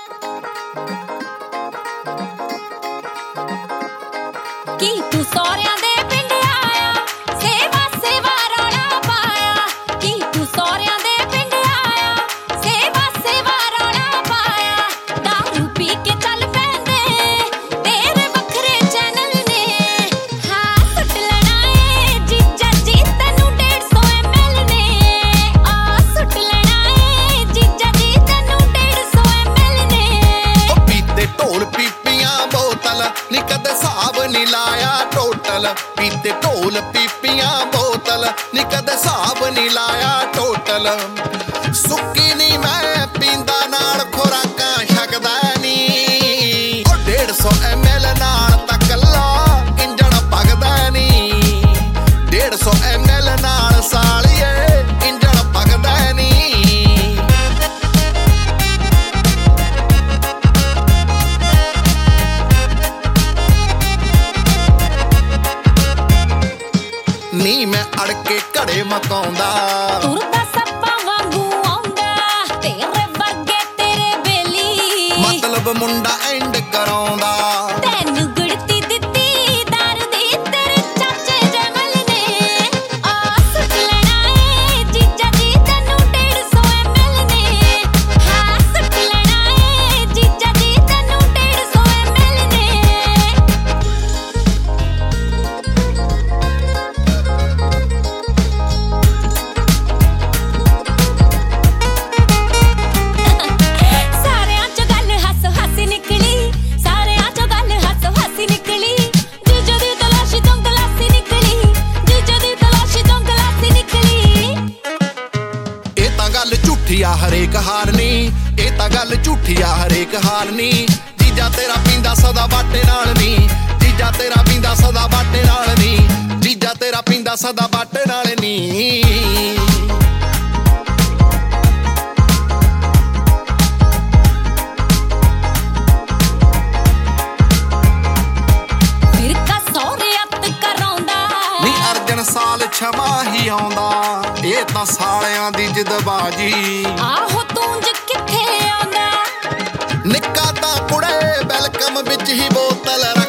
ਕੀ ਤੂੰ ਸਹੁਰਿਆਂ ਦੇ ਪਿੰਡ ਆਇਆ, ਸੇਵਾ ਸੇਵਾ ਰੌਲਾ ਪਾਇਆ। ਕੀ ਤੂੰ ਸਹੁਰਿਆਂ ਦੇ ਪਿੰਡ ਆਇਆ, ਸੇਵਾ ਸੇਵਾ ਰੌਲਾ ਪਾਇਆ। ਦਾਰੂ ਪੀ ਕੇ ਚੱਲ ਪੈਂਦੇ ਤੇਰੇ ਵੱਖਰੇ ਚੈਨਲ ਨੇ। ਹਾਂ ਸੁੱਟ ਲੈਣਾ ਏ ਜੀਜਾ ਜੀ ਤੈਨੂੰ 150 ML ਨੇ। ਆ ਸੁੱਟ ਲੈਣਾ ਏ ਜੀਜਾ ਜੀ ਤੈਨੂੰ 150 ML ਨੇ। ਉਹ ਪੀਤੇ ਢੋਲ ਪੀਪੀਆਂ ਬੋਤਲ ਨੀ ਕਦੇ ਹਿਸਾਬ ਨੀ ਲਾਇਆ ਟੋਟਲ। ਪੀਤੇ ਢੋਲ ਪੀਪੀਆਂ ਬੋਤਲ ਨੀ ਕਦੇ ਹਿਸਾਬ ਨੀ ਲਾਇਆ ਟੋਟਲ। ਸੁੱਕੀ ਨੀ ਮੈਂ ਪੀਂਦਾ ਨਾਲ ਖੁਰਾਕਾਂ ਛਕਦਾ ਨੀ। ਉਹ 150 ML ਨਾਲ ਤਾਂ ਕੱਲਾ ਇੰਜਣ ਭਗਦਾ ਨੀ। 150 ML ਨਾਲ ਸਾਲੀਏ ਇੰਜਣ ਭਗਦਾ ਨੀ। ਨੀ ਮੈਂ ਅੜ ਕੇ ਘੜੇ ਮਕਾਉਂਦਾ, ਤੁਰਦਾ ਸੱਪਾਂ ਵਾਂਗੂ ਆਉਂਦਾ ਤੇਰੇ ਵਰਗੇ ਤੇਰੇ ਬੇਲੀ। ਮਤਲਬ ਮੁੰਡਾ ਐਂਡ ਕਰਾਉਂਦਾ। ਤੈਨੂੰ ਗੁੜਤੀ ਦਿੱਤੀ ਦਰ ਦੀ ਤੇਰੇ ਚਾਚੇ ਜਮਲ ਨੇ। ਆ ਸੁੱਟ ਲੈਣਾ ਏ ਜੀਜਾ ਜੀ ਤੈਨੂੰ 150 ML ਨੇ। ਹਾਂ ਸੁੱਟ ਲੈਣਾ ਏ ਜੀਜਾ ਜੀ ਤੈਨੂੰ 150 ML ਨੇ। ਸਾਰਿਆਂ ਚੋਂ ਗੱਲ ਹੱਸੋ ਹਾਸੀ ਨਿਕਲੀ, ਸਾਰਿਆਂ ਚੋਂ ਗੱਲ ਹੱਸੋ ਹਾਸੀ ਨਿਕਲੀ। ਜੀਜਾ ਦੀ ਤਲਾਸ਼ੀ ਤੋਂ ਗਲਾਸੀ ਨਿਕਲੀ, ਜੀਜਾ ਦੀ ਤਲਾਸ਼ੀ ਤੋਂ ਗਲਾਸੀ ਨਿਕਲੀ। ਇਹ ਤਾਂ ਗੱਲ ਝੂਠੀ ਆ ਹਰੇਕ ਹਾਰ ਨੀ। ਇਹ ਤਾਂ ਗੱਲ ਝੂਠੀ ਆ ਹਰੇਕ ਹਾਰ ਨੀ। ਜੀਜਾ ਤੇਰਾ ਪੀਂਦਾ ਸਦਾ ਬਾਟੇ ਨਾਲ ਨੀ। ਜੀਜਾ ਤੇਰਾ ਪੀਂਦਾ ਸਦਾ ਬਾਟੇ ਨਾਲ ਨੀ। ਜੀਜਾ ਤੇਰਾ ਪੀਂਦਾ ਸਦਾ ਬਾਟੇ ਨਾਲ ਨੀ। ਫਿਰਕਾ ਸਹੁਰੇ ਅੱਤ ਕਰਾਉਂਦਾ ਨੀ ਅਰਜਨ ਸਾਲ ਛਮਾ ਹੀ ਆਉਂਦਾ। ਇਹ ਤਾਂ ਸਾਲਿਆਂ ਦੀ ਜਿੱਦਬਾਜੀ। ਆਹੋ ਤੂੰ ਜ ਕਿੱਥੇ ਆਉਂਦਾ। ਨਿੱਕਾ ਤਾਂ ਕੁੜੇ ਵੈਲਕਮ ਵਿੱਚ ਹੀ ਬੋਤਲ ਰੱਖ